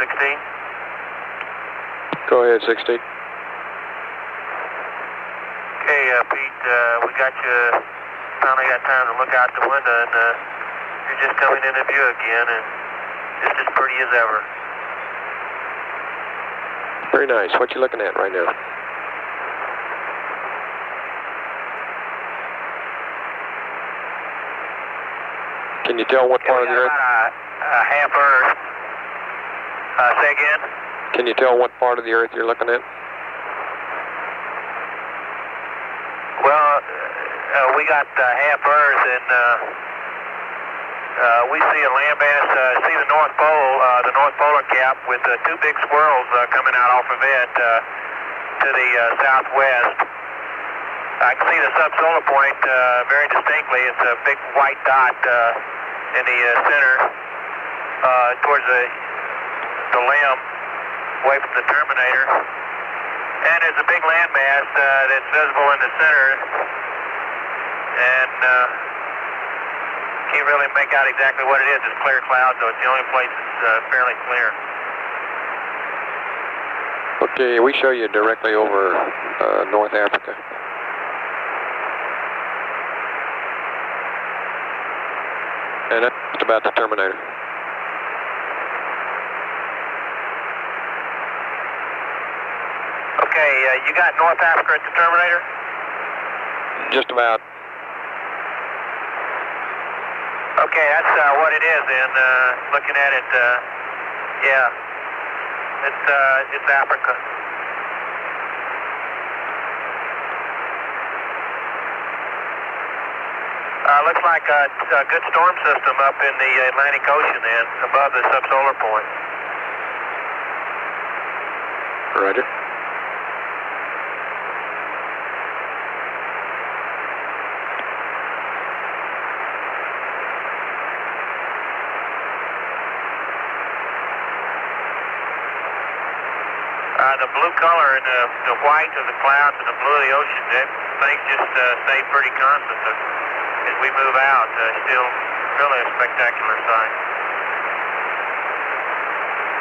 16. Go ahead, 16. Okay, Pete, we got you, finally got time to look out the window, and you're just coming into view again, and just as pretty as ever. Very nice. What you looking at right now? Can you tell what part of the Earth? About a half Earth. Say again? Can you tell what part of the Earth you're looking at? Well, we got half Earth, and we see a landmass. See the North Pole, the North Polar Cap, with two big swirls coming out off of it to the southwest. I can see the subsolar point very distinctly. It's a big white dot in the center towards the limb, away from the terminator. And there's a big landmass that's visible in the center, and can't really make out exactly what it is. It's clear clouds, so it's the only place that's fairly clear. Okay, we show you directly over North Africa. And that's just about the terminator. Okay, you got North Africa at the terminator? Just about. Okay, that's what it is, and looking at it, yeah, it's Africa. Looks like a good storm system up in the Atlantic Ocean then, above the subsolar point. Roger. The blue color and the white of the clouds and the blue of the ocean, things just stay pretty constant as we move out. Still really a spectacular sight.